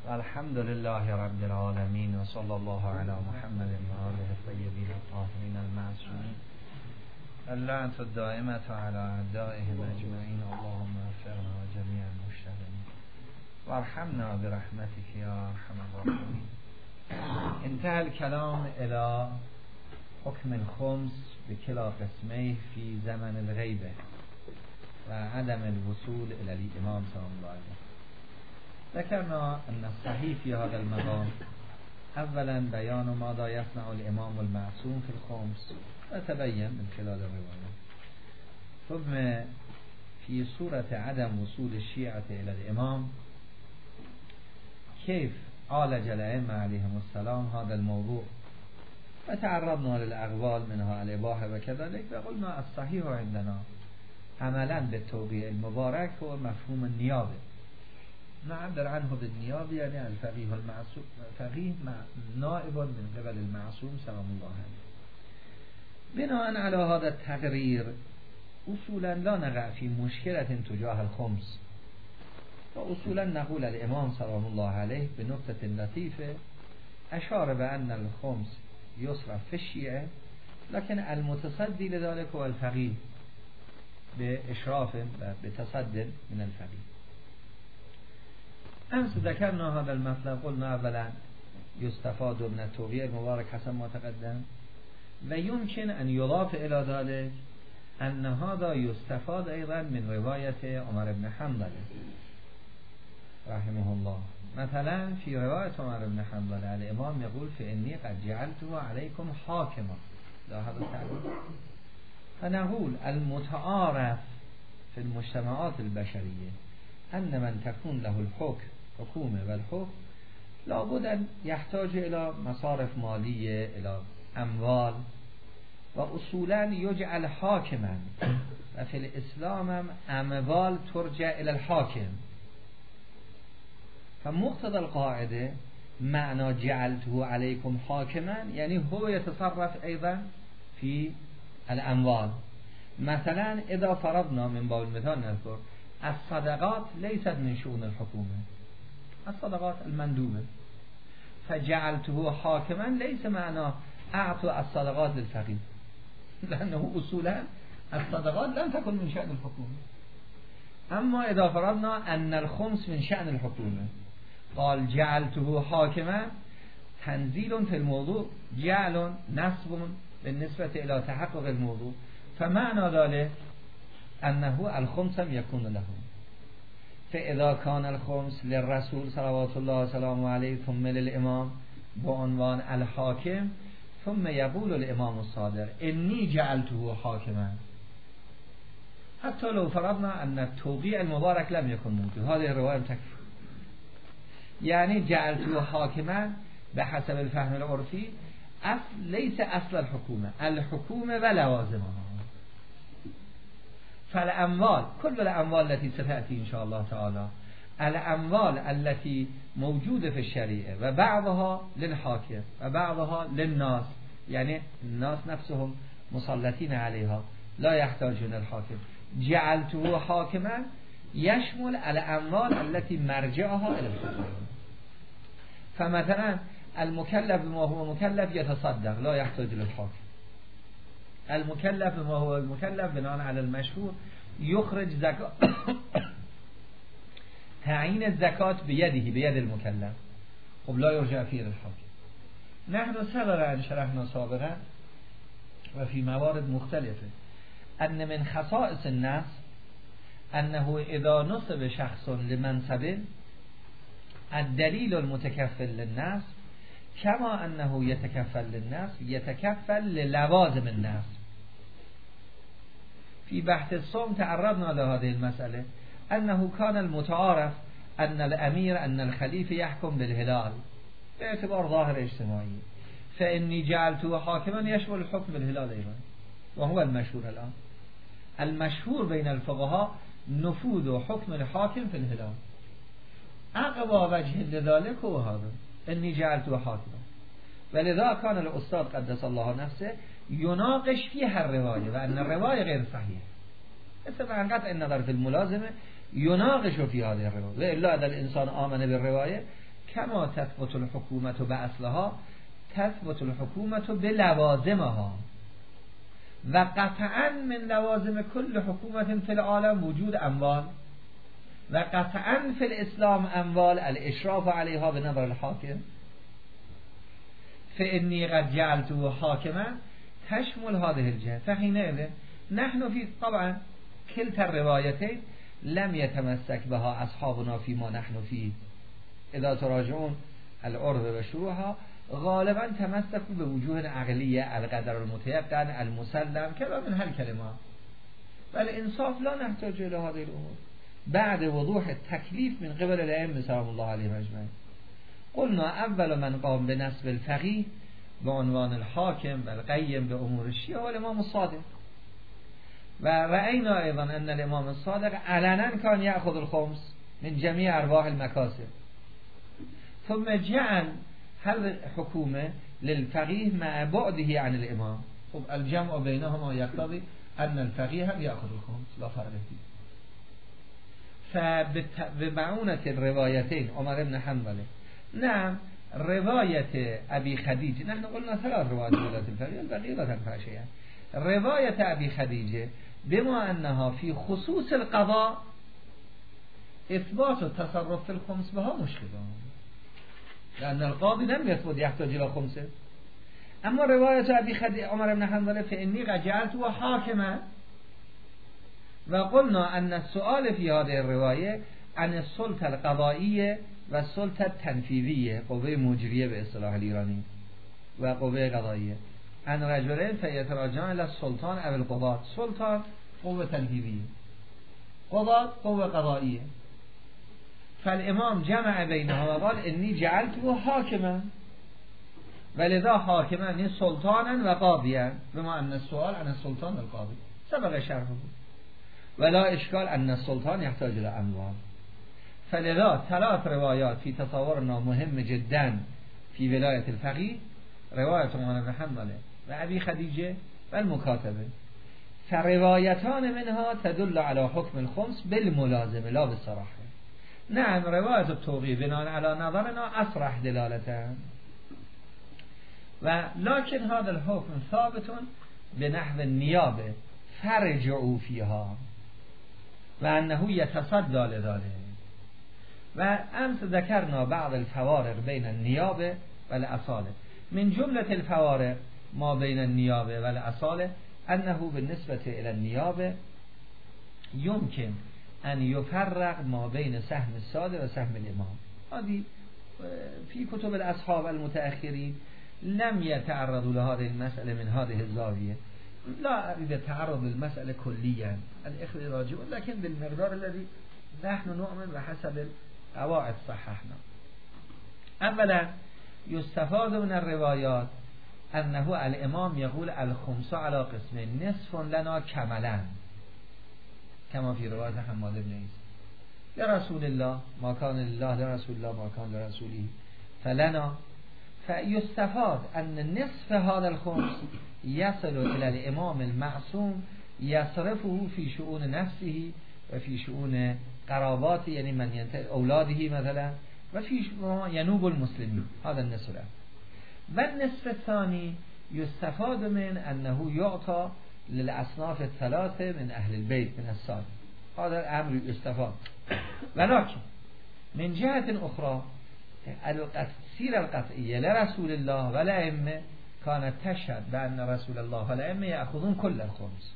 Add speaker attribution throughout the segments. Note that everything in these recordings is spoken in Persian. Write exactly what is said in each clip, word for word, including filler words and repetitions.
Speaker 1: الحمد لله رب العالمين و صلی الله علی محمد و آله الطیبین الطاهرین المعصومین اللعنة الدائمة علی اعدائهم اجمعین اللهم اغفرنا جمیع المشتغلین وارحمنا برحمتك یا ارحم الراحمین. انتهى الكلام الى حكم الخمس بكلا قسمه في زمن الغيبة و عدم الوصول الى الامام صلى الله عليه وسلم. ذكرنا أن الصحيح في هذا المقام أولا بيان ماذا يصنع الإمام المعصوم في الخمس وتبين من خلال الرواية، ثم في صورة عدم وصول الشيعة إلى الإمام كيف عالج الأئمة عليهم السلام هذا الموضوع، وتعرضنا للأقوال منها الإباحة وكذلك، وقلنا الصحيح عندنا عملا بالتوقيع المبارك هو مفهوم النيابة، نعبر عنه بالنيابة يعني الفقيه المعصوم، فقيه نائب من قبل المعصوم سلام الله عليه. بناء على هذا التقرير أصولا لا نقع في مشكلة تجاه الخمس، وأصولا نقول الإمام سلام الله عليه بنقطة لطيفة أشار بأن الخمس يصرف في الشيعة، لكن المتصدي لذلك هو الفقيه بإشراف بتصد من الفقيه. أمس ذكرنا هذا المطلب، قلنا أولا يستفاد من التوقيع المبارك حسب ما تقدم، ويمكن أن يضاف إلى ذلك أن هذا يستفاد أيضا من رواية عمر بن حنبل رحمه الله. مثلا في رواية عمر بن حنبل الإمام يقول فإني قد جعلته عليكم حاكما، لا هذا التعبير. فنقول المتعارف في المجتمعات البشرية أن من تكون له الحكم حكومة والحكم لابد أن يحتاج إلى مصارف مالية، إلى أموال، وأصولا يجعل حاكما، وفي الإسلام أموال ترجع إلى الحاكم. فمقتضى القاعدة معنى جعلته عليكم حاكما يعني هو يتصرف أيضا في الأموال. مثلا إذا فرضنا من باب المثال نذكر الصدقات ليست من شؤون الحكومة، الصدقات المندوبة، فجعلته حاكما ليس معناه أعطوا الصدقات للفقير، لأنه أصولا الصدقات لم تكن من شأن الحكومة. أما إذا فرضنا أن الخمس من شأن الحكومة قال جعلته حاكما، تنزيل في الموضوع، جعل نصب بالنسبة إلى تحقق الموضوع، فمعنى ذلك أنه الخمس يكون له. فإذا كان الخمس للرسول صلوات الله وسلامه عليه ثم للإمام بعنوان الحاكم، ثم يقول الإمام الصادق إني جعلته حاكما، حتى لو فرضنا أن التوقيع المبارك لم يكن موجود، هذه الرواية تكفي. يعني جعلته حاكما بحسب الفهم العرفي أصل ليس أصل الحكومة، الحكومة ولوازمها. فالأموال كل الأموال التي ستأتي إن شاء الله تعالى، الأموال التي موجودة في الشريعة وبعضها للحاكم وبعضها للناس، يعني الناس نفسهم مسلطين عليها لا يحتاجون الحاكم، جعلته حاكما يشمل الأموال التي مرجعها إلى الحكومة. فمثلا المكلف بما هو مكلف يتصدق لا يحتاج للحاكم، المكلف بما هو المكلف بناء على المشهور يخرج زكاة تعيين الزكاة بيده بيد المكلف، خب لا يرجع فيه للحاكم. نحن سبق أن شرحنا سابقا وفي موارد مختلفة أن من خصائص الناس أنه إذا نصب شخص لمنصب الدليل المتكفل للناس كما أنه يتكفل للناس يتكفل للوازم الناس. في بحث الصوم تعرضنا لهذه المسألة، أنه كان المتعارف أن الأمير أن الخليفة يحكم بالهلال باعتبار ظاهر اجتماعي، فإني جعلته حاكما يشمل الحكم بالهلال أيضا، وهو المشهور الآن. المشهور بين الفقهاء نفوذ حكم الحاكم في الهلال، أقوى وجه لذلك هو هذا إني جعلته حاكما. ولذا كان الأستاذ قدس الله نفسه يناقش فيها الرواية وأن الرواية غير صحيح، مثل عن قطع النظر في الملازمة يناقش في هذه الرواية، وإلا إذا الإنسان آمن بالرواية کما تثبت الحکومت به اصلها تثبت الحکومت به لوازمها و قطعا من لوازم کل حکومت فی العالم وجود اموال و قطعا فی الاسلام اموال الاشراف علیها به نظر الحاکم فإنی قد جعلته حاکما تشمل هذه الجهة فحينئذ نحن في طبعا كلتا الروايتين لم يتمسك بها أصحابنا فيما نحن فيه اذا تراجعون العرض و شروحها غالبا تمسكوا به وجوه عقلية القدر المتيقن المسلم كذا من هالكلمات والإنصاف لا نحتاج إلى هذه الأمور بعد وضوح التكليف من قبل الأئمة سلام الله عليهم أجمعين. قلنا اول من قام بنصب الفقيه بعنوان الحاكم والقيم بأمور الشيعة والإمام الصادق و رأينا أيضا أن الإمام الصادق علنا كان يأخذ الخمس من جميع أرواح المكاسب ثم جعل هذه الحكومة للفقيه مع بعده عن الإمام. خب الجمع بينهما يقتضي أن الفقيه هم يأخذ الخمس لا فرق فيه. فبمعونة الروايتين عمر بن حنبل نعم رواية أبي خديجة نحن قلنا ثلاث روايات ولاة الفقيه البقية لا تنفع شيئا. رواية أبي خديجة بما أنها في خصوص القضاء إثبات التصرف في الخمس بها مشكلة لأن القاضي لم يثبت يحتاج إلى خمسة. أما رواية أبي خديجة عمر بن حنبل فإني قد جعلته حاكما وقلنا أن السؤال في هذه الرواية عن السلطة القضائية والسلطة التنفيذية قوة مجرية باصطلاح الإيراني وقوة قضائية عن رجلين فيتراجعان إلى السلطان أو القضاة. سلطان قوة تنفيذية قضاة قوة قضائية فالإمام جمع بينها وقال إني جعلته حاكما ولذا حاكما يعني سلطانا وقاضيا بما أن السؤال عن السلطان والقاضي سبق شرحه ولا إشكال أن السلطان يحتاج إلى أموال. فلذا ثلاث روايات في تصورنا مهم جدا في ولاية الفقيه رواية عمر بن حنبل وأبي خديجة والمكاتبة فروايتان منها تدل على حكم الخمس بالملازمة لا بالصراحة. نعم رواية التوقيع بناء على نظرنا أصرح دلالة ولكن هذا الحكم ثابت بنحو النيابة فرجعوا فيها وأنه يتصدى لذلك. وأمس ذكرنا بعض الفوارق بين النيابة والأصالة. من جملة الفوارق ما بين النيابة والأصالة أنه بالنسبة إلى النيابة يمكن أن يفرق ما بين سهم السادة وسهم الإمام. هذه في كتب الأصحاب المتأخرين لم يتعرضوا لهذه المسألة من هذه الزاوية. لا أريد التعرض للمسألة كليا الإخوة راجعون لكن بالمقدار الذي نحن نؤمن وحسب قواعد صححنا. أولا يستفاد من الروايات أنه الإمام يقول الخمس على قسمين نصف لنا كملا كما في رواية حماد بن عيسى لرسول الله ما كان لله لرسول الله ما كان لرسوله فلنا. فيستفاد أن نصف هذا الخمس يصل إلى الإمام المعصوم يصرفه في شؤون نفسه وفي شؤون قراباته يعني من ينتهي أولاده مثلا وفي ينوب المسلمين. هذا النصف الأول. والنصف الثاني يستفاد من أنه يعطى للأصناف الثلاثة من أهل البيت من السادة. هذا الأمر يستفاد. ولكن من جهة أخرى السيرة القطعية لرسول الله والأئمة كانت تشهد بأن رسول الله والأئمة يأخذون كل الخمس.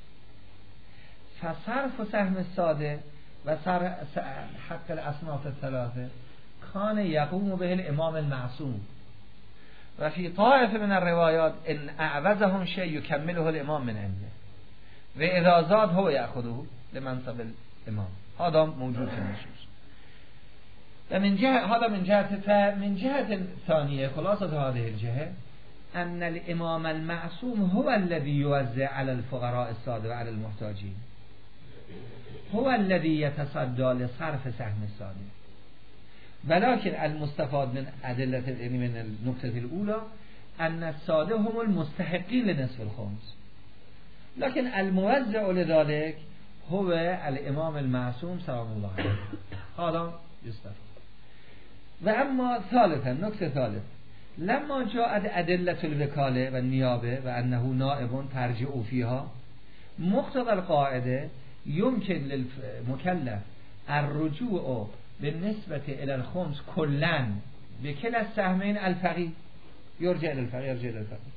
Speaker 1: فصرف سهم السادة وصرف حق الأصناف الثلاثة كان يقوم به الإمام المعصوم. وفي طائفة من الروايات إن أعوزهم شيء يكمله الإمام من عنده وإذا زاد هو يأخذه لمنصب الإمام. هذا موجود في النصوص. ومن جهة هذا من جهة من جهة ثانية خلاصة هذه الجهة أن الإمام المعصوم هو الذي يوزع على الفقراء السادة وعلى المحتاجين هو الذي يتصدى لصرف سهم السادة. ولكن المستفاد من أدلة من النقطة الأولى أن السادة هم المستحقين لنصف الخمس لكن الموزع لذلك هو الإمام المعصوم سلام الله عليه. هذا يستفاد. و اما ثالثا نکته ثالث لما جاءت ادله الوکاله و نیابه و انه نائب ترجع فیها مقتضى القاعده يمكن للمكلف الرجوع بالنسبه الى الخمس كلا بكلا السهمين الفقيه يرجع الى الفقيه يرجع الى الفقيه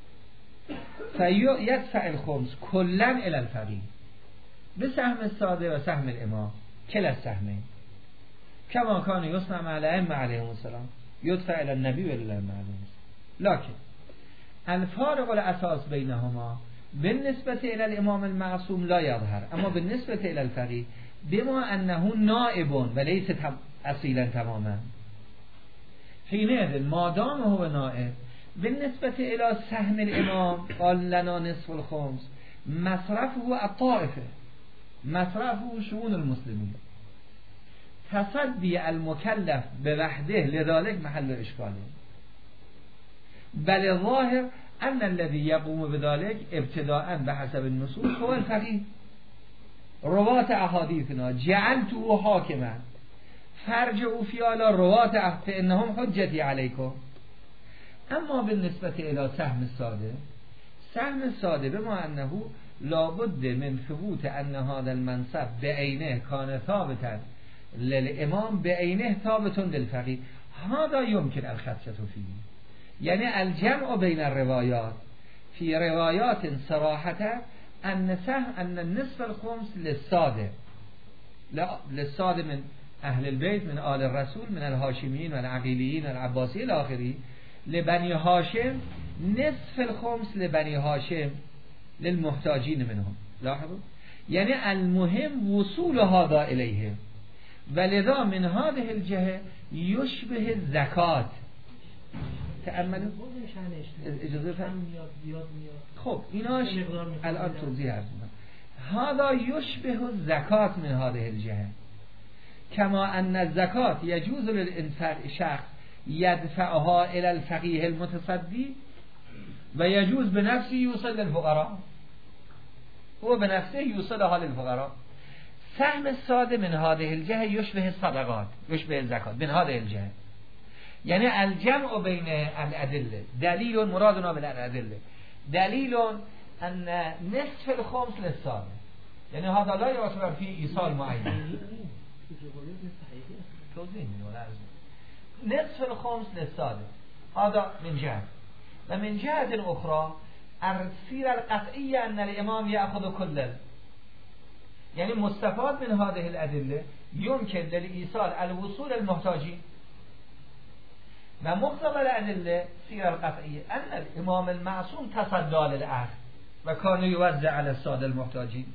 Speaker 1: فيدفع الخمس كلا الى الفقيه بسهم الساده و سهم الامام كلا السهمين كما كان يصنع مع الائمه عليهم السلام يدفع الى النبي و الى الائمه عليهم السلام. لكن الفارق الاساس بينهما بالنسبه الى الامام المعصوم لا يظهر، اما بالنسبه الى الفقيه بما انه نائب وليس اصيلا تماما حينئذ ما دام هو نائب بالنسبه الى سهم الامام قال لنا نصف الخمس مصرفه الطائفه مصرفه شؤون المسلمين تصدي المكلف بوحده لذلك محل اشكاله، بل الظاهر ان الذي يقوم بذلك ابتداء بحسب النصوص هو الفقيه. روات احاديثنا جعلته حاكما فرجعوا في على روات فانهم حجتي عليكم. اما بالنسبه الى سهم الساده سهم الساده بما انه لابد من ثبوت ان هذا المنصب بعینه كان ثابتا للامام بعینه ثابت للفقيه هذا يمكن الخدشه فيه، يعني الجمع بين الروايات في روايات صراحة أن سهم أن النصف الخمس للسادة لا للسادة من أهل البيت من آل الرسول من الهاشميين والعقيليين والعباسيين الآخرين لبني هاشم نصف الخمس لبني هاشم للمحتاجين منهم. لاحظوا يعني المهم وصول هذا إليهم، ولذا من هذه الجهة يشبه الزكاة. تأملوا اجازه فرمایید. خب ایناش الان توضیح عرض می‌کنم. هذا يشبه الزکات من هذه الجهه كما ان الزکات يجوز للانفاق شخص يدفعها الى الفقيه المتصدي و يجوز بنفسه يوصل للفقراء هو بنفسه يوصلها للفقراء. سهم الساده من هذه الجهه يشبه الصدقات يشبه الزکات من هذه الجهه، یعنی الجمع بین الادله دلیل مرادنا بالادله دلیل ان نصف الخمس للساده، یعنی هذا لا يعتبر في ایصال معین نصف الخمس للساده هذا من جهه و من جهه اخرى السيره القطعيه ان الامام ياخذ كل، يعني مستفاد من هذه الادله يمكن للايصال الوصول المحتاجين و مقتضى الادله سيره القطعيه ان الامام المعصوم تصدى للاخذ و كان يوزع على الساده المحتاجين.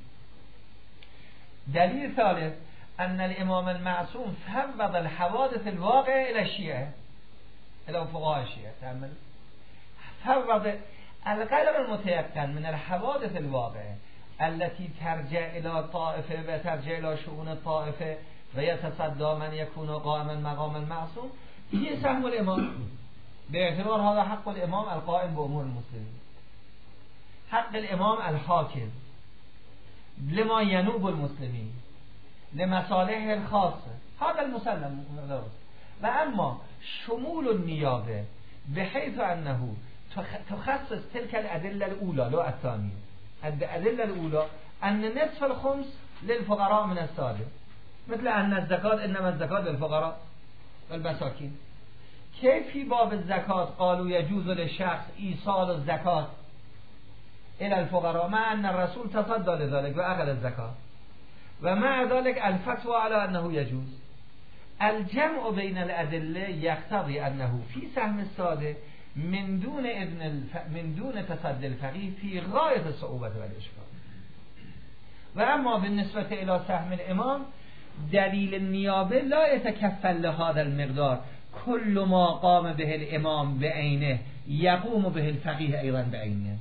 Speaker 1: دليل ثالث ان الامام المعصوم فوض الحوادث الواقعه الى الشيعه الى فقهاء الشيعه. تأمل فوض القلب المتيقن من الحوادث الواقعه التي ترجع الى طائفه و ترجع الى شؤون الطائفه و يتصدى من يكون قائما مقام المعصوم هي سهم الامام باعتبار هذا حق الامام القائم بامور المسلمين، حق الامام الحاكم لما ينوب المسلمين لمصالح الخاصه هذا المسلم درست. و اما شمول النيابه بحيث انه تخصص تلك الادله الاولى لا الثانيه. الادله الاولى ان نصف الخمس للفقراء من الساده مثل ان الزكاه انما الزكاه للفقراء والمساكين. كيف في باب الزكاة قالوا يجوز للشخص إيصال الزكاة إلى الفقراء مع أن الرسول تصدى لذلك وأخذ الزكاة ومع ذلك الفتوى على أنه يجوز. الجمع بين الأدلة يقتضي أنه في سهم السادة من دون ابن الف... من دون تصدي الفقيه في غاية الصعوبة والإشكال. وأما بالنسبة إلى سهم الإمام دلیل النیابه لا يتكفل لهذا المقدار كل ما قام به الامام بعینه يقوم به الفقيه ايضا بعینه.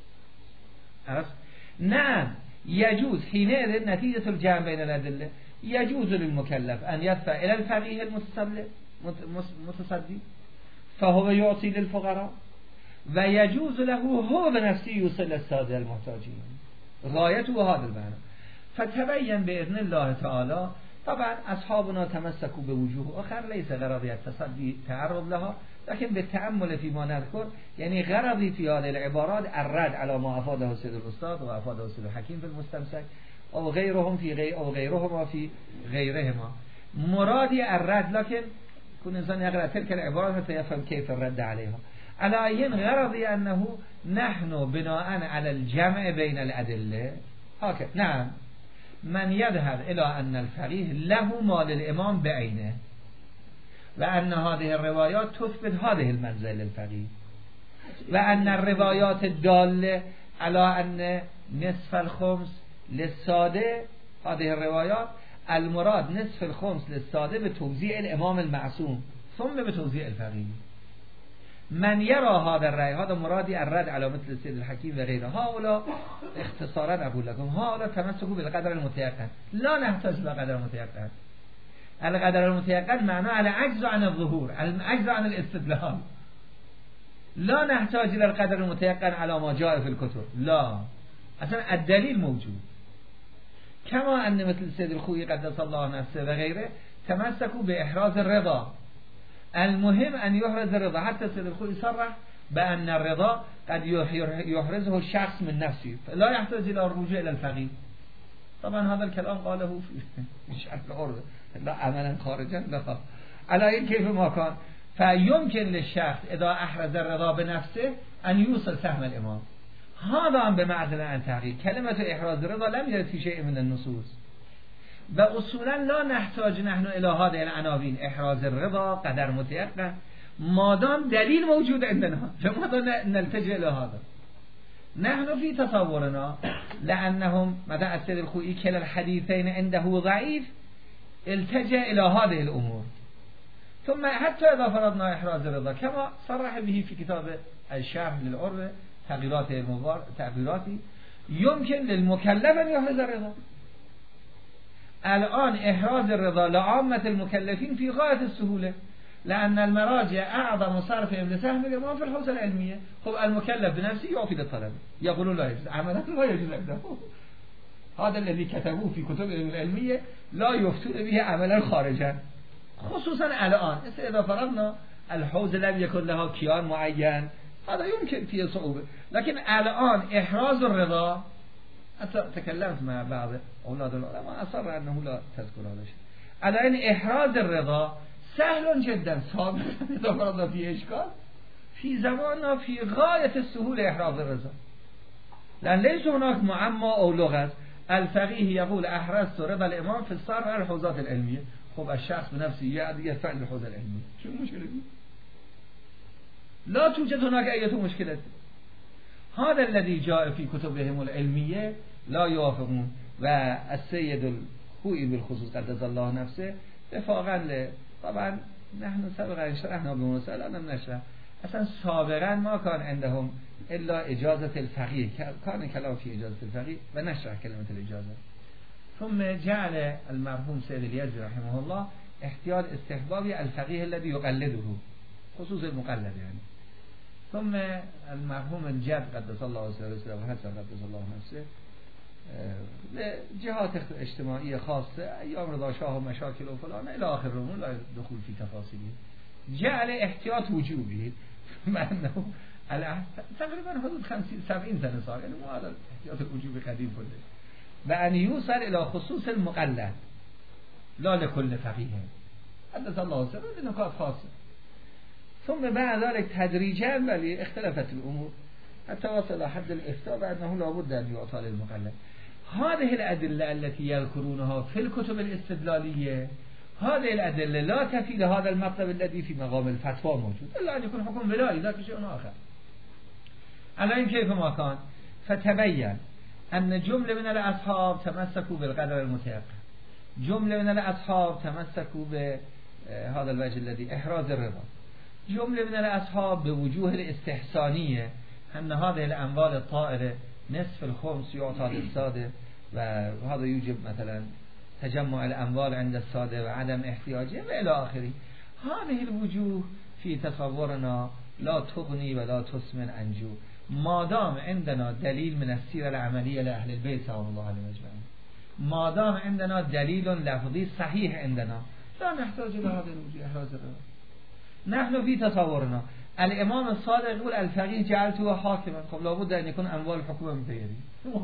Speaker 1: نعم يجوز حينئذ نتيجة الجمع بين الأدلة يجوز للمكلف أن يدفع إلى الفقيه المتصدي فهو يعطي للفقراء ويجوز له هو بنفسه يوصل للسادة المحتاجين. غايته هذا المعنى. فتبين بإذن الله تعالى طبعا اصحابنا تمسكوا به وجوه آخر لیس غرضی التصدی تعرض لها، لكن بالتأمل فيما نذكر يعني غرضي في هذه العبارات الرد على ما أفاده سيد الأستاذ وأفاده سيد الحكيم في المستمسك أو غيرهم في غير أو غيرهما في غيرهما. مرادي الرد، لكن كل إنسان يقرأ تلك العبارات حتى يفهم كيف الرد عليها. على أي غرضي أنه نحن بناء على الجمع بين الأدلة هكذا. نعم، من يذهب إلى أن الفقيه له ما للإمام بعينه وأن هذه الروايات تثبت هذه المنزلة للفقيه، وأن الروايات الدالة على أن نصف الخمس للساده، هذه الروايات المراد نصف الخمس للساده بتوزيع الإمام المعصوم ثم بتوزيع الفقيه. من يرى هذا الرأي، هذا مرادي الرد على مثل سيد الحكيم وغيره، هؤلاء اختصارا أقول لكم هؤلاء تمسكوا بالقدر المتيقن، لا نحتاج إلى قدر المتيقن. القدر المتيقن معناه على عجز عن الظهور، على عجز عن الاستدلال. لا نحتاج إلى القدر المتيقن على ما جاء في الكتب، لا، اصلا الدليل موجود. كما أن مثل سيد الخوئي قدس الله نفسه وغيره تمسكوا بإحراز الرضا. المهم أن يحرز الرضا، حتى سيد الخوئي صرح بأن الرضا قد يحرزه الشخص من نفسه، لا يحتاج إلى الرجوع إلى الفقيه. طبعا هذا الكلام قاله في شرح العرض، لا عملا خارجا، لا على این كيف ما كان. فيمكن للشخص إذا أحرز الرضا بنفسه أن يوصل سهم الإمام. هذا بمعزل عن تحقيق. كلمة إحراز الرضا لم يرد في شيء من النصوص، وأصولا لا نحتاج نحن إلى هذه العناوين إحراز الرضا قدر متيقن ما دام دليل موجود عندنا، لماذا نلتجئ إلى هذا؟ نحن في تصورنا لأنهم مدى السيد الخوئي كلا الحديثين عنده ضعيف التجأ إلى هذه الأمور. ثم حتى إذا فرضنا إحراز الرضا كما صرح به في كتاب الشرح للعربة تغييرات المبار... تغييراتي، يمكن للمكلف أن يحرز الرضا. الآن إحراز الرضا لعامة المكلفين في غاية السهولة، لأن المراجع أعظم صرفهم لسهم الإمام في الحوزة العلمية. خب المكلف بنفسه يعطي للطلبة، يقولون لا يجوز، عملا لا يجوز عنده. هذا الذي كتبوه في كتب العلمية لا يفتون به عملا خارجا، خصوصا الآن. إذا فرضنا الحوزة لم يكن لها كيان معين هذا يمكن فيه صعوبة، لكن الآن إحراز الرضا، حتى تكلمت مع بعض أولاد العلماء أصر أنه لا تذكر هذا الشيء. الآن إحراز الرضا سهل جدا، صعب إذا فرضنا فيه إشكال. في زماننا في غاية السهولة إحراز الرضا، لأن ليس هناك معمى أو لغة. الفقيه يقول أحرزت رضا الإمام في الصرف على الحوزات العلمية. خب الشخص بنفسه يدفع للحوزة العلمية، شو المشكلة؟ لا توجد هناك أي مشكلة. هذا الذي جاء في كتبهم العلمية لا يوافقون. والسيد الخوئي بالخصوص قدس الله نفسه وفاقا ل... طبعا نحن سابقا شرحنا بمسألة أنا نشرح اصلا سابقا ما كان عندهم إلا إجازة الفقيه، كان كلام في إجازة الفقيه ونشرح كلمة الإجازة. ثم جعل المرحوم سيد اليزدي رحمه الله احتياط استحبابي الفقيه الذي يقلده، خصوص المقلد يعني. ثم المرحوم الجد قدس الله وسلم وحسن قدس الله نفسه لجهات اجتماعية خاصة أيام رضا شاه ومشاكل وفلان إلى آخر الأمور لا دخول في تفاصيله، جعل احتياط وجوبي مع أنه تقريبا حدود خمسين سبعين سنة صار، يعني مو هذا الاحتياط الوجوبي قديم كله، بأن يوصل إلى خصوص المقلد لا لكل فقيه قدس الله وسلم بنقاط خاصة. ثم بعد ذلك تدريجا بل اختلفت الأمور حتى وصل حد الإفتاء بأنه لابد أن يعطى للمقلد. هذه الأدلة التي يذكرونها في الكتب الاستدلالية، هذه الأدلة لا تفي لهذا المطلب الذي في مقام الفتوى موجود، إلا أن يكون حكم ولائي ذاك شيء آخر. الآن كيف ما كان فتبين أن جملة من الأصحاب تمسكوا بالقدر المتيقن، جملة من الأصحاب تمسكوا بهذا الوجه الذي إحراز الرضا، جملة من الأصحاب بوجوه الاستحسانية أن هذه الأموال الطائرة نصف الخمس يعطى للسادة، وهذا يوجب مثلا تجمع الأموال عند السادة وعدم احتياجهم وإلى آخره. هذه الوجوه في تصورنا لا تغني ولا تسمن أنجو ما دام عندنا دليل من السيرة العملية لأهل البيت صلى الله عليه وسلم. مادام عندنا دلیل لفظی صحیح عندنا لا نحتاج الى هذا الوجوه احراز الرأي. نحن في تصورنا الامام الصادق يقول الفقيه جعلته حاكما. خب لابد ان يكون اموال الحكومه من غيره.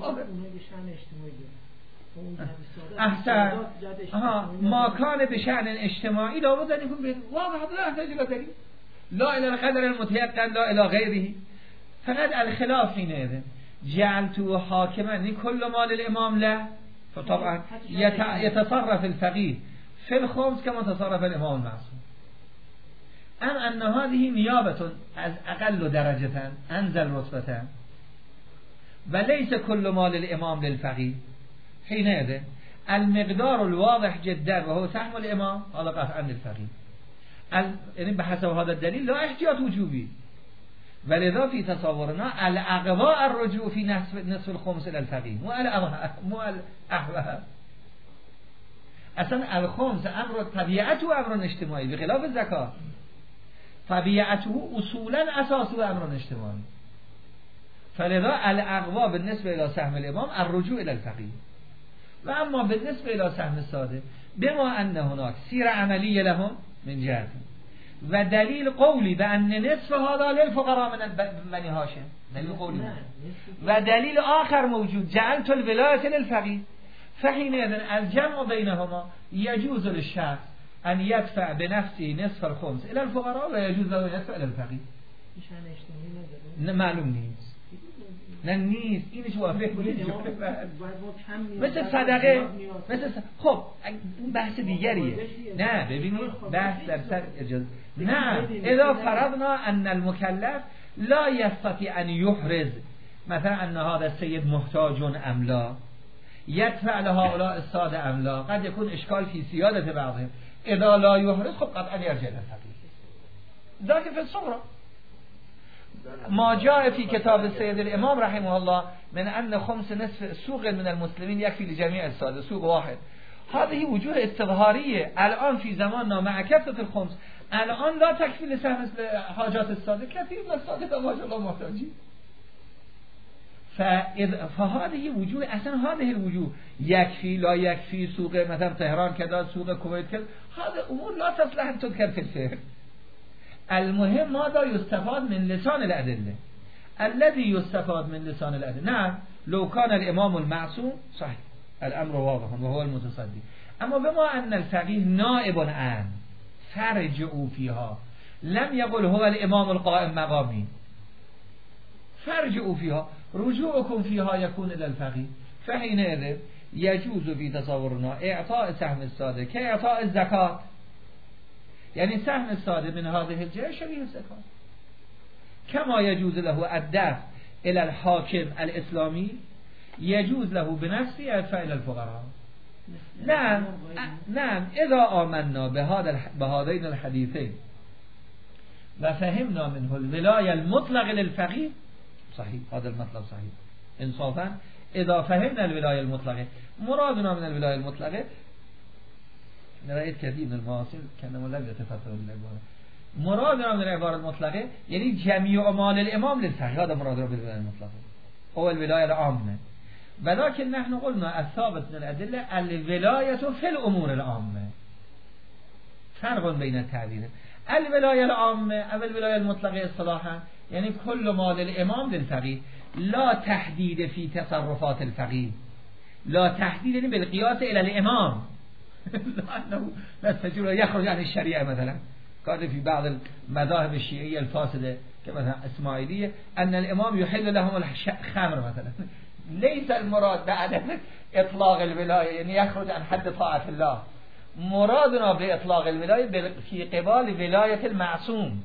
Speaker 1: احسن ها ما كان بشأن اجتماعي لابد ان يكون واضح لا يحتاج الى دليل لا الى القدر المتيقن لا الى غيره. فقط الخلاف حينئذ جعلته حاكما يعني كل مال الامام له. فطبعا يتصرف الفقيه في الخمس كما تصرف الامام المعصوم. ام ان هذه نيابه از اقل درجه انزل رتبه وليس كل مال الامام للفقيه. حينئذ المقدار الواضح جدا وهو سهم الامام هذا قطعا للفقيه. يعني بحسب هذا الدليل لا احتياط وجوبي. ولذا في تصورنا الاقوى الرجوع في نصف نصف الخمس الى الفقيه مو مو الاحوال. اصلا الخمس امر طبيعته امر اجتماعي بخلاف الزکات. طبيعته اصولا اساسه امر اجتماعي. فلذا الاقوى بالنسبه الى سهم الامام الرجوع الى الفقيه. و اما بالنسبه الى سهم الساده بما ان هناك سيره عمليه لهم من جهه و دلیل قولی به ان نصف هذا للفقراء من بني هاشم دلیل قولی و دلیل آخر موجود جعلت الولایت للفقيه. فحينئذ الجمع بينهما يجوز للشخص ان يدفع بنفسه نصف الخمس الى الفقراء و يجوز له يدفع الى الفقيه. نه معلوم نیست. نه نیست اینش واضحه نیست. مثل صدقه مثل س... خب این بحث دیگریه. نه ببینید بحث در سر اجازه نه اذا فرضنا ان المكلف لا يستطيع ان يحرز مثلا ان هذا السيد محتاج ام لا يدفع لهؤلاء الساده ام لا قد يكون اشكال في سياده بعضهم. اذا لا يحرز خب قطعا يرجع للفقيه. ذاك في الصغرى ما جاء في كتاب السيد الامام رحمه الله من ان خمس نصف سوق من المسلمين يكفي لجميع الساده سوق واحد. هذه وجوه استظهاريه الان في زماننا مع كثرة الخمس الان لا تكفي لسهم حاجات الساده كثير من الساده ما شاء الله محتاجين. فهذه وجوه اصلا هذه الوجوه يكفي لا يكفي سوق مثلا طهران كذا سوق کویت كذا هذا امور لا تصلح ان تذكر في الفقه. المهم ماذا يستفاد من لسان الأدلة الذي يستفاد من لسان الأدلة. نعم لو كان الإمام المعصوم صحيح الأمر واضح وهو المتصدي. أما بما أن الفقيه نائب عن فرجعوا فيها لم يقل هو الإمام القائم مقامي فرجعوا فيها رجوعكم فيها يكون إلى الفقيه. فحينئذ يجوز في تصورنا إعطاء سهم السادة كإعطاء الزكاة. يعني سهم الساده من هذه الجهه شبيه الزكاة كما يجوز له الدفع الى الحاكم الاسلامي يجوز له بنفسه يدفع الى الفقراء. نعم نعم اذا آمنا بهذا بهذين الحديثين وفهمنا منه الولايه المطلق للفقيه صحيح هذا المطلب صحيح انصافا. اذا فهمنا الولايه المطلقه مرادنا من الولايه المطلقه رأيت كثير من المعاصر كانما لم يتفطر العبارة. مرادنا من العبارة المطلقة يعني جميع مال الإمام للفقيه هذا مرادنا بالولاية المطلقة هو الولاية العامة. ولكن نحن قلنا الثابت من الأدلة الولاية في الأمور العامة. فرق بين التعبيرين. الولاية العامة أو الولاية المطلقة اصطلاحا يعني كل مال الإمام للفقيه لا تحديد في تصرفات الفقيه لا تحديد بالقياس إلى الإمام لأنه نستجيب يخرج عن الشريعة مثلا كان في بعض المذاهب الشيعية الفاسدة كمثلا إسماعيلية أن الإمام يحل لهم الخمر مثلا. ليس المراد بعد إطلاق الولاية يعني يخرج عن حد طاعة الله. مرادنا بإطلاق الولاية في قبال ولاية المعصوم.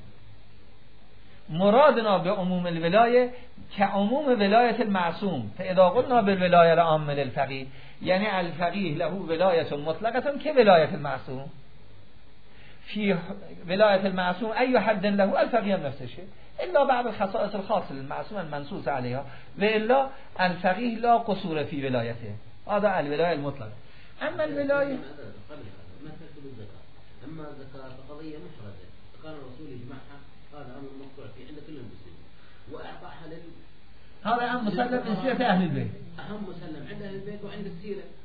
Speaker 1: مرادنا بعموم الولاية كعموم ولاية المعصوم. فإذا قلنا بالولاية العامة للفقيه يعني الفقيه له ولاية مطلقة كولاية المعصوم. في ولاية المعصوم أي حد له الفقيه نفس الشيء إلا بعض الخصائص الخاصة للمعصوم المنصوص عليها وإلا الفقيه لا قصور في ولايته. هذا الولاية المطلقة. أما الولاية
Speaker 2: أما الزكاة فقضية محرجة فقال الرسول يجمعها هذا أمر مقطوع فيه عند كل المسلمين وأعطاها لل
Speaker 1: هذا أهم مسلم من سيرة أهل البيت
Speaker 2: أهم مسلم عند أهل البيت وعند السيرة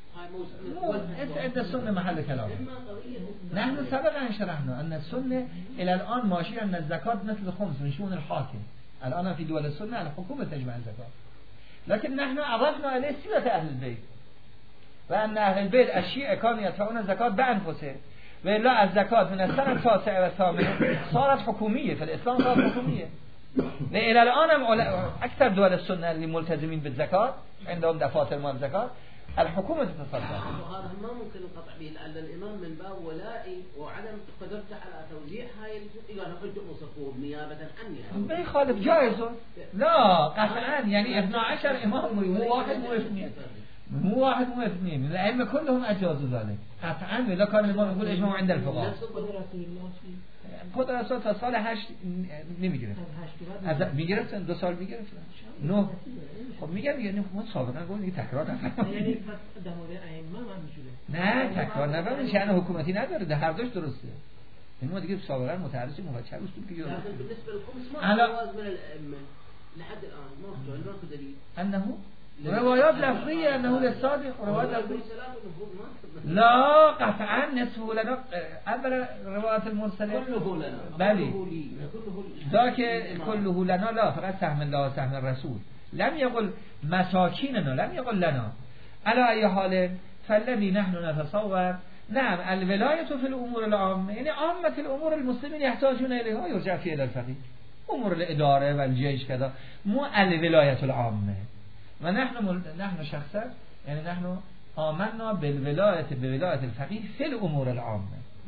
Speaker 1: عند السنة محل كلام. نحن سبقا شرحنا أن السنة إلى الآن ماشية أن الزكاة مثل الخمس من شؤون الحاكم. الآن في دول السنة الحكومة تجمع الزكاة. لكن نحن أضفنا عليه صلة أهل البيت. وأن أهل البيت الشيعة كانوا يدفعون الزكاة بأنفسهم. وإلا الزكاة من السنة التاسعة والثامنة صارت حكومية في الإسلام، صارت حكومية. إلى الآن أكثر دول السنة اللي ملتزمين بالزكاة عندهم دفاتر مال الزكاة الحكومة تتصدق.
Speaker 2: وهذا ما ممكن القطع به لأن الإمام من باب ولائي وعدم قدرته على توزيع هاي إذا نحج مصفوه نيابة عني.
Speaker 1: ما يخالف جائزه. لا قطعا يعني اثنا عشر إمام مو واحد مو اثنين. مو واحد مو اثنين. الأئمة كلهم أجازوا ذلك. قطعا إذا كان الإمام يقول إجماع عند الفقهاء. خود رسول تا سال هشت نمیگرفت. از میگرفتن دو سال میگرفتن. نه. خب میگم یعنی ما سابقا گفتیم دیگه تکرار نکنیم.
Speaker 3: یعنی پس در مورد ائمه هم میشوره.
Speaker 1: نه تکرار نباید شأن حکومتی نداره. ده هر دوش درسته. این ما دیگه سابقا متعرض موجه است که
Speaker 2: لكن بالنسبه للخمس ما جواز من الائمه لحد الان ما هو ما دليل
Speaker 1: انه روايات لفظيه انه للصادق روايات لفظيه لا قطعا نسبه لنا اول روايات المرسله
Speaker 2: كله لنا
Speaker 1: بله ذاك كله لنا لا فقط سهم الله سهم الرسول لم يقل مساكيننا لم يقل لنا على اي حال فالذي نحن نتصور نعم الولاية في الأمور العامة يعني عامة الأمور المسلمين يحتاجون إليها يرجع فيها إلى الفقيه أمور الإدارة والجيش كذا مو الولاية العامة ونحن مل... نحن شخصا يعني نحن آمنا بالولاية بولاية الفقيه في الأمور العامة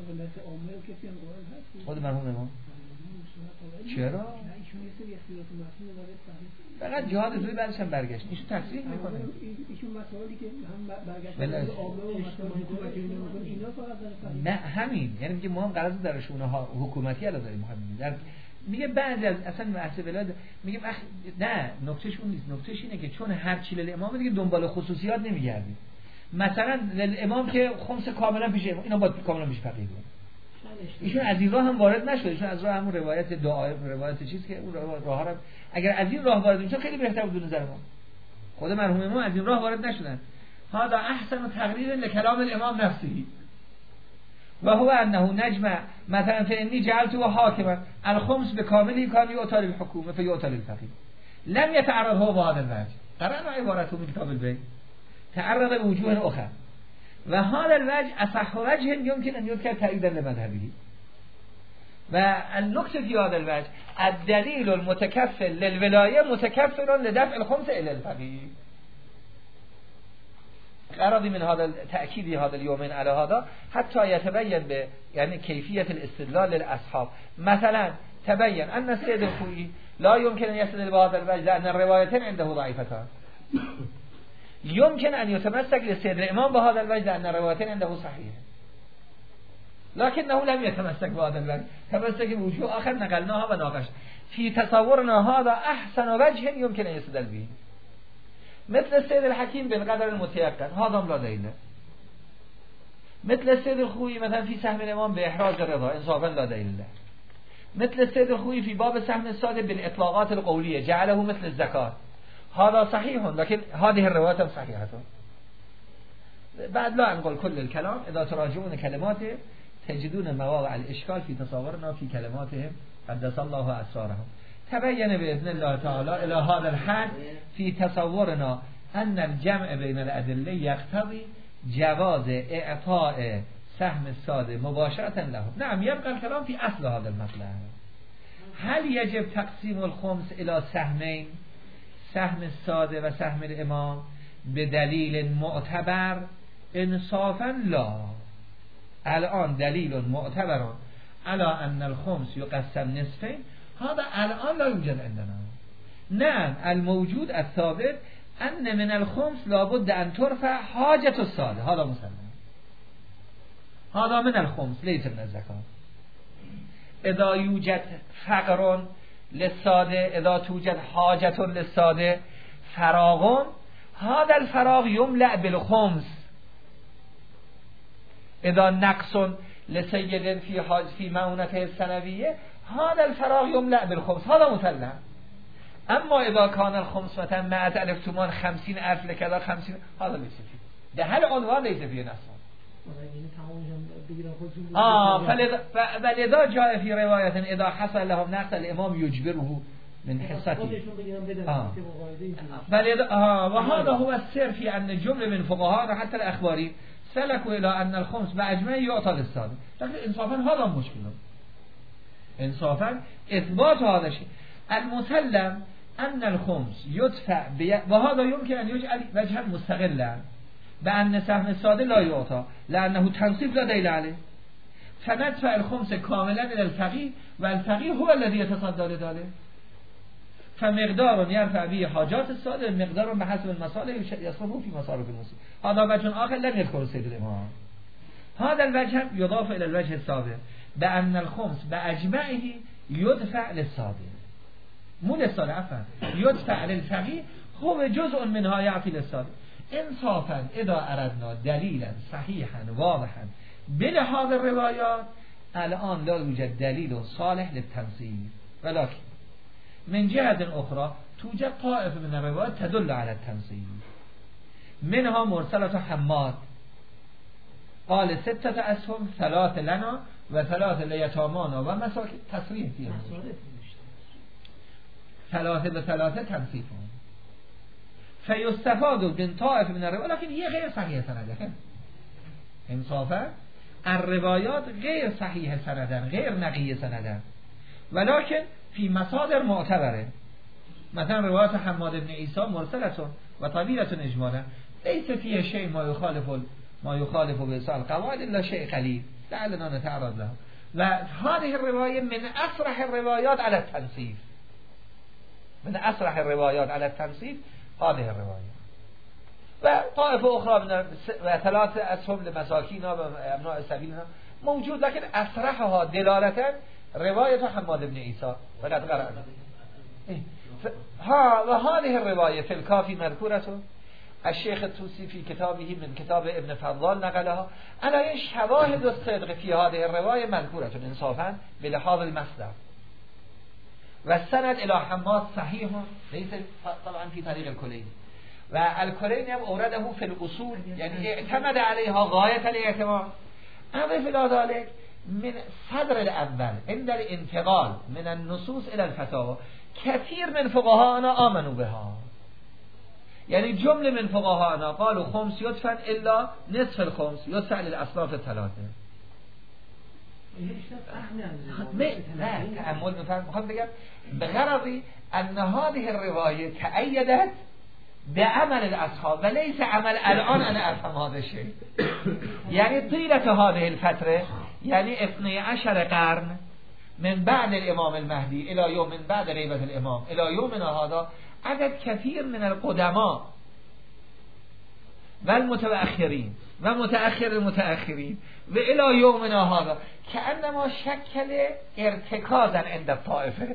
Speaker 1: خود مرحوم امام چرا؟ فقط جهاد روی بعدش هم برگشت ایشون تصریح میکنه
Speaker 3: ایشون مسائلی که هم برگشت عامه و مسائل حکومتی میکنه اینا فقط
Speaker 1: نه همین یعنی میگه ما هم قرض در شونه ها حکومتی علاوه داریم در میگه بعضی از اصلا بحث ولایت میگه اخ... نه نکتهش اون نیست نکتهش اینه که چون هر چی للامام دیگه دنبال خصوصیات نمیگردیم مثلا امام که خمس کاملا پیش اینا باید کاملا پیش فقیه بود ایشون از این راه هم وارد نشد ایشون از راه همون روایت دعای روایت چیز که اون راه ها اگر از این راه وارد میشن خیلی بهتر بود نظر ما خود مرحوم امام از این راه وارد نشدن هذا احسن تقریر لکلام الامام نفسه و هو انه نجمع مثلا فاني جعلته حاكما الخمس بكامله كان يؤتى للحكومه فيؤتى للفقيه لم يتعرض هو بهذا الوجه قرانا عبارته من كتاب البيت تعرض بوجوه اخرى وهذا الوجه اصح وجه يمكن ان يذكر تأييدا لمذهبه والنكته في هذا الوجه الدليل المتكفل للولايه متكفل لدفع الخمس الى الفقيه غرضي من هذا التأكيد هذا اليومين على هذا حتى يتبين ب يعني كيفية الاستدلال للأصحاب مثلا تبين أن السيد الخوئي لا يمكن أن يستدل بهذا الوجه لأن الروايتين عنده ضعيفتان يمكن أن يتمسك للسيد الإمام بهذا الوجه لأن الروايتين عنده صحيحة لكنه لم يتمسك بهذا الوجه تمسك بوجوه آخر نقلناها وناقش في تصورنا هذا أحسن وجه يمكن أن يستدل به مثل السيد الحكيم بالقدر المتيقن هذا لا دليل مثل السيد الخوئي مثلا في سهم الإمام بإحراز الرضا إنصافا لا دليل مثل السيد الخوئي في باب سهم الصادق بالإطلاقات القولية جعله مثل الزكاة هذا صحيح لكن هذه الروايات صحيحة بعد لا نقول كل الكلام إذا تراجعون كلماته تجدون مواضع الإشكال في تصورنا في كلماتهم قدس الله أسرارهم تبين بإذن الله تعالى إلى هذا الحد في تصورنا أن الجمع بين الأدلة يقتضي جواز إعطاء سهم السادة مباشرة له نعم يبقى الكلام في أصل هذا المطلب هل يجب تقسيم الخمس إلى سهمين سهم السادة وسهم الإمام بدليل معتبر إنصافا لا الآن دليل معتبر على أن الخمس يقسم نصفين هذا الآن لا يوجد عندنا نعم الموجود الثابت أن من الخمس لابد أن ترفع حاجة السادة هذا مسلم هذا من الخمس ليس من الزكاة إذا يوجد فقر للسادة إذا توجد حاجة للسادة فراغ هذا الفراغ يملأ بالخمس إذا نقص لسيد في حاج في مؤونته السنوية هذا الفراغ يملأ بالخمس هذا مسلم أما إذا كان الخمس مثلا مئة ألف تومان خمسين ألف لكذا خمسين هذا ليس فيه ده هل عنوان لیس فی نص آه فلذا جاء في روایت اذا حصل لهم نقص الامام یجبره من حصتی فلذا آه وهذا هو السر في ان جمله من فقهاء حتى الاخباری سلكوا الى ان الخمس باجمع يعطى للصادق. لكن انصافا هذا مشكل، انصافا اثبات هذا شيء المسلم ان الخمس يدفع بي... وهذا يمكن ان يجعل وجها مستقلا بأن سهم الساده لا يعطى لأنه تنصيف لا دليل عليه فندفع الخمس كاملا إلى الفقيه والفقيه هو الذي يتصدى لذلك فمقدار يرفع به حاجات الساده مقدار بحسب المصالح يصرفه في مصارف المسلم. هذا وجه آخر لم يذكر سيد الإمام. هذا الوجه يضاف إلى الوجه السابق بأن الخمس بأجمعه يدفع للساده مو للساده عفوا يدفع للفقيه هو جزء منها يعطي للساده. انصافا اذا اردنا دلیلا صحیحا واضحا بلحاظ الروایات الان لا يوجد دلیل صالح للتنصیف ولكن من جهة اخرى توجد طائفه من الروایات تدل على التنصیف منها مرسلة حماد قال ستة اسهم ثلاث لنا و ثلاث لیتامانا و مساکن تصریح فيها ثلاثه به ثلاثه تنصیفون فيستفاد من طائف من الروايات لكن هي غير صحيحة سندا انصافا الروايات غير صحيحة سندا غير نقية سندا ولكن في مصادر معتبرة مثلا رواية حماد بن عيسى مرسلة وطويلة إجمالا ليس فيها شيء ما يخالف ما يخالف بإصال القواعد إلا شيء قليل لعلنا نتعرض له وهذه الرواية من أصرح الروايات على التنصيف من أصرح الروايات على التنصيف هذه الرواية و طائفة أخرى من ثلاث أسهم لمساكين وأبناء السبيل موجود لكن أصرحها دلالة رواية حماد بن عيسى وقد قرأنا ها وهذه الرواية في الكافي مذكورة الشيخ الطوسي في كتابه من كتاب ابن فضال نقلها على شواهد الصدق في هذه الرواية مذكورة انصافا بلحاظ المصدر والسند الى حماد صحيح ليس طبعا في طريق الكليني والكليني هم اورده في الاصول يعني اعتمد عليها غاية الاعتماد. اضف الى ذلك من صدر الاول عند الانتقال من النصوص الى الفتاوى كثير من فقهاءنا آمنوا بها يعني جمله من فقهاءنا قالوا خمس يدفع الا نصف الخمس يدفع للاصناف الثلاثه. لا تأمل نفهم مخوام بگم بغرض ان هذه الرواية تأيدت بعمل الاصحاب وليس عمل الان انا افهم هذا الشيء يعني طيلة هذه الفترة يعني اثني عشر قرن من بعد الامام المهدي الى يوم من بعد غيبة الامام الى يومنا هذا عدد كثير من القدماء والمتأخرين ومتأخر المتأخرين وإلى يومنا هذا كأنما شكل ارتكازا عند الطائفة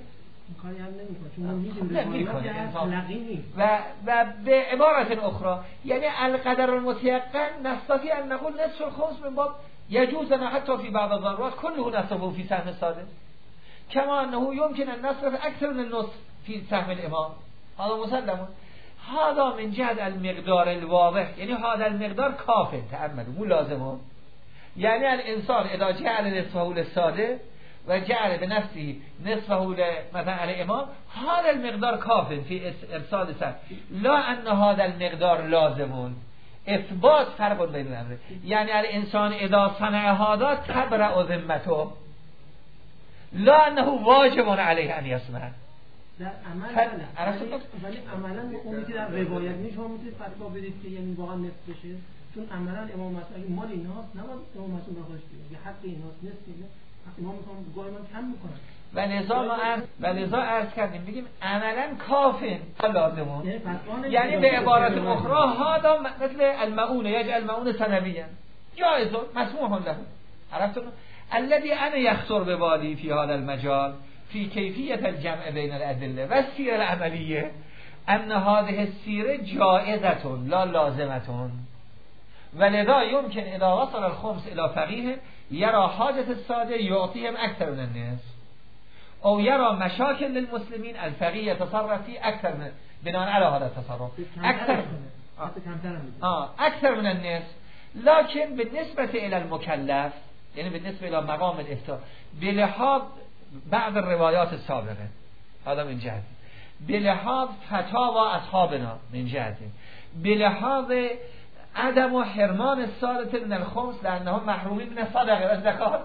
Speaker 1: و و به عبارة أخرى يعني القدر المتيقن نستطيع أن نقول نصف الخمس من باب يجوز لنا حتى في بعض الضرورات كله نصفه في سهم الصادق كما أنه يمكن أن نصرف أكثر من نصف في سهم الإمام هذا مسلم. هذا من جهة المقدار الواضح يعني هذا المقدار كافٍ تأمل مو لازمه يعني الإنسان إذا جعل نصفه للصادق و جعل بنفسه نصفه مثلا الإمام هذا المقدار كافٍ في إرسال سهم لا أن هذا المقدار لازمون إثبات فرق بين الأمر يعني الإنسان إذا صنع هذا تبرأ ذمته لا أنه واجب عليه أن يصنع
Speaker 3: در عمل ولی عملا اون که در روایت نیست شما میتونید فتوا بدید که یعنی واقعا نصف بشه چون عملا امام مسعود اگه مال ایناست نباید امام مسعود بخواهش بگه اگه حق ایناست نصف اینه امام میخوام گاهی من کم میکنن
Speaker 1: و لذا ما عرض و لذا عرض کردیم بگیم عملا کافین لازمون یعنی به عبارت اخرى هذا مثل المعونه یجعل المعونه سنویا جایز مسموح له عرفتم الذي انا يخطر ببالي في هذا المجال في كيفية الجمع بين الأدلة والسيرة العملية أن هذه السيرة جائزة لا لازمة ولذا يمكن إذا وصل الخمس إلى فقيه يرى حاجة السادة يعطيهم أكثر من الناس أو يرى مشاكل للمسلمين الفقيه يتصرف فيه أكثر من بناء على هذا التصرف أكثر
Speaker 3: حتی کمتر هم میده
Speaker 4: آه اکثر من الناس لكن بالنسبة الى المكلف یعنی بالنسبة الى مقام الافتاء بلحاظ بعض الروايات السابقه هذا من جهة بلحاظ فتاوى اصحابنا من جهة بلحاظ عدم حرمان السادة من الخمس لأنهم محرومين من الصدقه والزكاة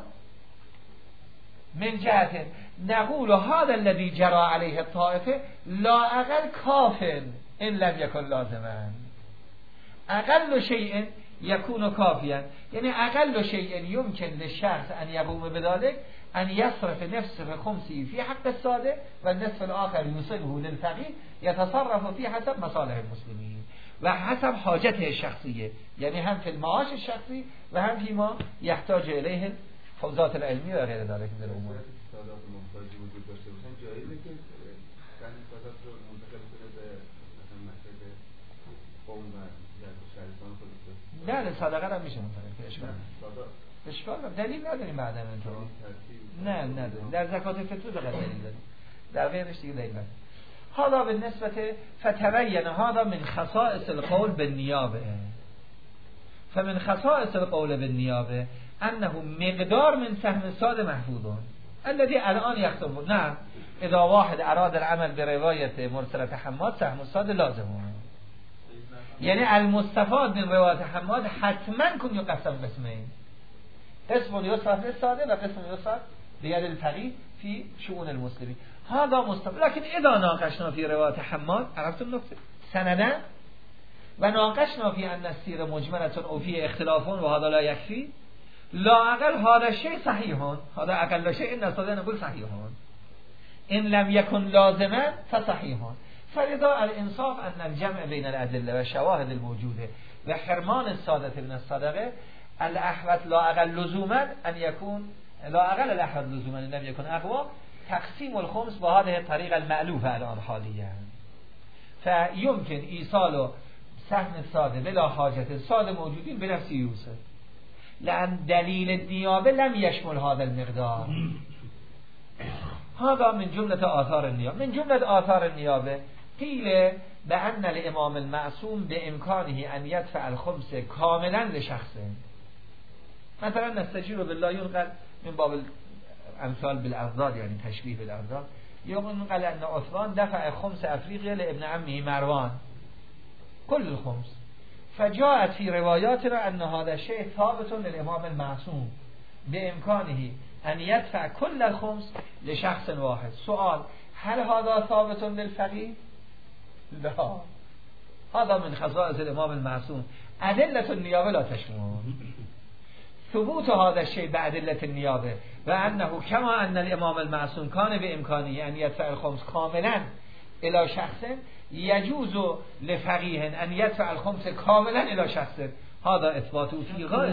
Speaker 4: من جهة نقول هذا الذي جرى عليه الطائفة لا أقل كاف إن لم يكن لازما أقل شيء يكون كافيا يعني أقل شيء يمكن للشخص أن يقوم بذلك أن يصرف نصف خمسه في حق السادة والنصف الآخر يوصله للفقير يتصرف فيه حسب مصالح المسلمين وحسب حاجته الشخصية يعني هم في المعاش الشخصي وهم فيما يحتاج إليه الحوزات العلمية وغير ذلك من الأمور. نه صدقه هم میشه منطقه اشکال اشکال دلیل نداریم بعدا تو نه نداریم در زکات فطر بقدر دلیل داریم در غیرش دیگه دلیل نداریم. هذا بالنسبة فتبين هذا من خصائص القول بالنيابة فمن خصائص القول بالنيابة أنه مقدار من سهم الساد محفوظ الذي الآن يختلف نعم إذا واحد أراد العمل برواية مرسلة حماد سهم الساد لازمه يعني المستفاد من رواية حماد حتما كن يقسم قسمين قسم يصرف للسادة وقسم يصرف بيد الفقيه في شؤون المسلمين هذا مستفاد. لكن إذا ناقشنا في رواية حماد عرفت النقطة سندا وناقشنا في أن السيرة مجملة أو فيه اختلاف وهذا لا يكفي لا أقل هذا الشيء صحيح هذا أقل شيء نستطيع نقول صحيح إن لم يكن لازما فصحيح فلذا الإنصاف أن الجمع بين الأدلة والشواهد الموجودة وحرمان السادة من الصدقة الأحوط لا أقل لزوما أن يكون لا أقل الأحوط لزوما أن لم يكن أقوى تقسيم الخمس بهذه الطريقة المألوفة الآن حاليا فيمكن إيصال سهم السادة بلا حاجة السادة موجودين بنفس يوسف لأن دليل النيابة لم يشمل هذا المقدار. هذا من جملة آثار النيابة. من جملة آثار النيابة قيل بأن الإمام المعصوم بإمكانه أن يدفع الخمس كاملا لشخصه. مثلا نستجير بالله ينقل من باب الأمثال بالأرضاد يعني تشبيه بالأرضاد ينقل أن عثمان دفع خمس أفريقيا لابن عمه مروان كل الخمس فجاءت في رواياتنا أن هذا الشيء ثابت للإمام المعصوم بإمكانه أن يدفع كل الخمس لشخص واحد. سؤال هل هذا ثابت للفقيه؟ لا هذا من خصائص الإمام المعصوم أدلة النيابة لا تشمل ثبوت هذا الشيء بأدلة النيابة وأنه كما أن الإمام المعصوم كان بإمكانه أن يدفع الخمس كاملا إلى شخص يجوز لفقيه أن يدفع الخمس كاملا إلى شخص هذا إثباته في غاية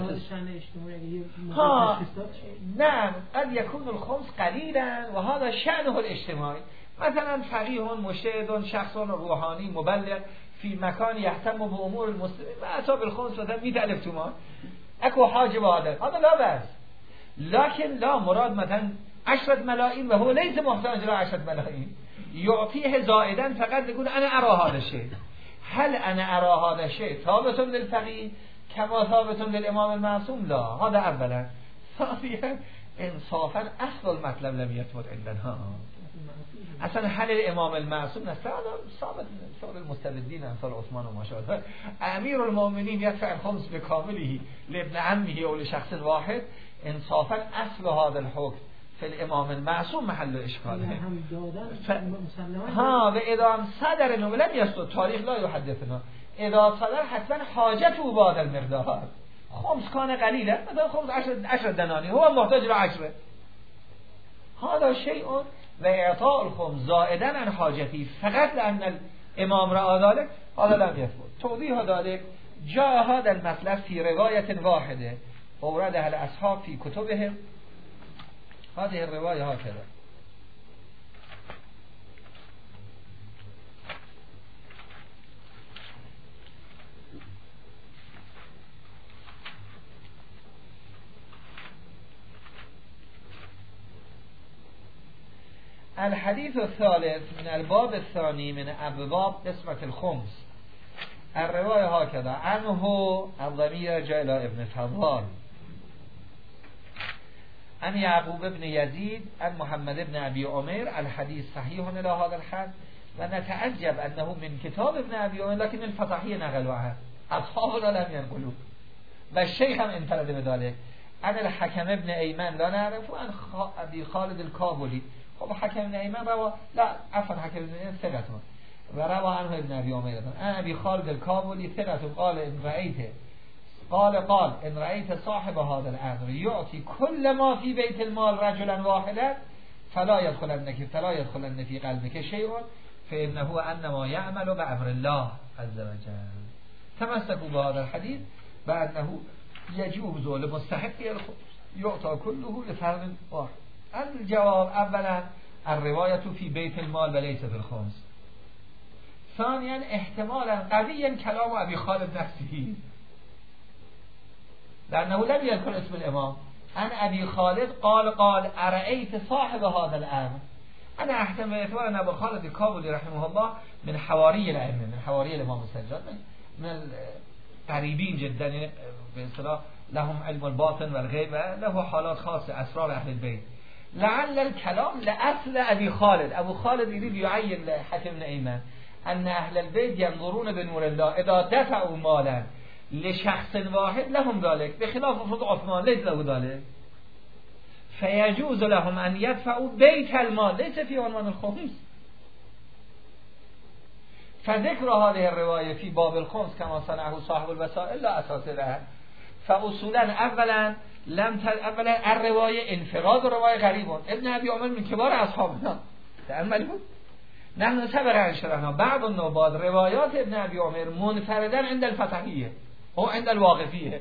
Speaker 4: ها نعم قد يكون الخمس قليلا وهذا شأنه الاجتماعي مثلا فقيه مجتهد شخص روحاني مبلغ في مكان يهتم بأمور المسلمين وأتى بالخمس مثلا مئة ألف تومان اكو حاجة بهذا هذا لا بأس لكن لا مراد مثلا عشرة ملايين وهو ليس محتاج إلى عشرة ملايين يعطيه زائدا فقط يقول أنا أرى هذا الشيء. هل أنا أرى هذا الشيء ثابت للفقيه كما ثابت للإمام المعصوم؟ لا هذا أولا. ثانيا إنصافا أصل المطلب لم يثبت عندنا اصلا هل الإمام المعصوم نستعد ثابت مثل المستبدين مثل عثمان وما شابه أمير المؤمنين يدفع الخمس بكامله لابن عمه أو لشخص واحد انصافا اصل هذا الحكم في الإمام المعصوم محل إشكاله ف... ها و اذا صدر انه لم يسقط تاريخ لا يحدثنا اذا صدر حتما حاجته بعد المقدار خمس كان قليلا مثلا خمس عشر, عشر دنانير هو محتاج إلى عشرة هذا شيء و اعطاء الخمس زائدا عن حاجته فقط لأن الإمام رأى ذلك هذا لم يثبت. توضيح ذلك جاء هذا المطلب في رواية واحدة أوردها الأصحاب في كتبهم هذه الرواية هكذا الحديث الثالث من الباب الثاني من أبواب قسمة الخمس الرواية هكذا عنه الضمير جاء إلى ابن فضال عن يعقوب بن يزيد عن محمد بن أبي عمير الحديث صحيح إلى هذا الحد ونتعجب أنه من كتاب ابن أبي عمير لكن الفتحية نقلوها أصحابنا لم ينقلوه والشيخ هم انفرد بذلك عن الحكم ابن أيمن لا نعرفه عن أبي خالد الكابولي. خب حكم ابن أيمن روى لا عفوا حكم ابن أيمن ثقة وروى عنه ابن أبي عمير عن أبي خالد الكابولي ثقة قال إن رأيته قال قال إن رأيت صاحب هذا الأمر يعطي كل ما في بيت المال رجلا واحدا فلا يدخلنك فلا يدخلن في قلبك شيء فإنه أنما يعمل بأمر الله عز وجل. تمسكوا بهذا الحديث بأنه يجوز لمستحق الخمس يعطى كله لفرد واحد. الجواب اولا الرواية في بيت المال وليس في الخمس. ثانيا احتمالا قويا كلام أبي خالد نفسه لأنه لم يذكر اسم الإمام. عن أبي خالد قال قال أرأيت صاحب هذا الأمر. أنا أحتمل اعتبار أن أبو خالد الكابولي رحمه الله من حواري الأئمة من حواري الإمام السجاد من القريبين جدا بإصطلاح لهم علم الباطن والغيبة له حالات خاصة أسرار أهل البيت. لعل الكلام لأصل أبي خالد. أبو خالد يريد يعين لحكم بن أيمن أن أهل البيت ينظرون بنور الله إذا دفعوا مالا لشخص واحد لهم ذلك بخلاف فرض عثمان ليس له ذلك فيجوز لهم أن يدفعوا بيت المال ليس في عنوان الخمس. فذكر هذه الرواية في باب الخمس كما صنعه صاحب الوسائل لا أساس لها. فأصولا أولا لم تل أولا الرواية انفراد الرواية غريب. ابن أبي عمر من كبار أصحابنا تأملوا نحن سبق عن شرحنا بعض النوبات روايات ابن أبي عمر منفردا عند الفتحية أو عند الواقفية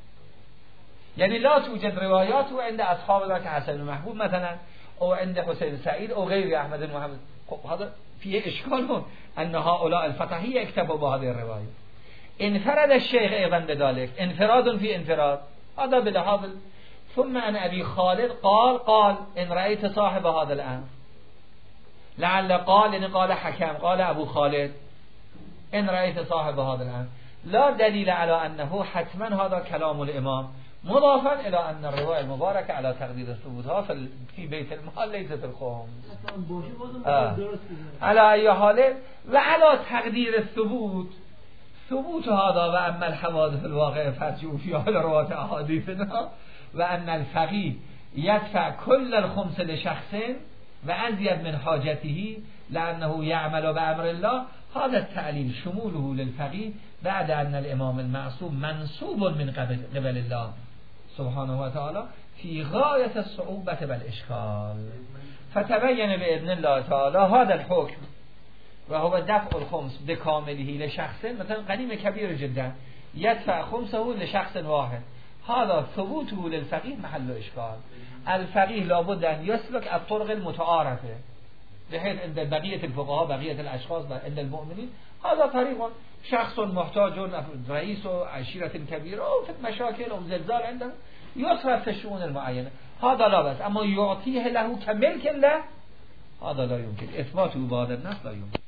Speaker 4: يعني لا توجد روايات عند أصحابنا كحسن محبوب مثلا أو عند حسين سعيد أو غير أحمد بن محمد. هذا فيه إشكال أن هؤلاء الفتحية اكتبوا بهذه الرواية. انفرد الشيخ أيضا بذلك انفراد في انفراد هذا بلحاظ. ثم أن أبي خالد قال قال إن رأيت صاحب هذا الأمر لعل قال إن قال حكم قال أبو خالد إن رأيت صاحب هذا الأمر لا دليل على أنه حتما هذا كلام الإمام مضافا إلى أن الرواية المباركة على تقدير ثبوتها في بيت المال ليس في الخمس آه. على أي حال وعلى تقدير الثبوت ثبوت هذا وأما الحوادث الواقعة فارجعوا في حال رواه أحاديثنا وأن الفقيه يدفع كل الخمس لشخص وأزيد من حاجته لأنه يعمل بأمر الله. هذا التعليل شموله للفقيه بعد أن الإمام المعصوم منصوب من قبل, قبل الله سبحانه وتعالى في غاية الصعوبة والإشكال. فتبين بإذن الله تعالى هذا الحكم وهو دفع الخمس بكامله لشخص مثلا غنيمة كبيرة جدا يدفع خمسه لشخص واحد. هذا ثبوته للفقيه محل إشكال. الفقيه لابد أن يسلك الطرق المتعارفة بحيث عند بقية الفقهاء بقية الأشخاص عند المؤمنين هذا طريق شخص محتاج رئيس عشيرة كبيرة أو في مشاكل أو زلزال عنده يصرف في الشؤون المعينة هذا لا بس. أما يعطيه له كملك له هذا لا يمكن إثباته بعد الناس لا يمكن.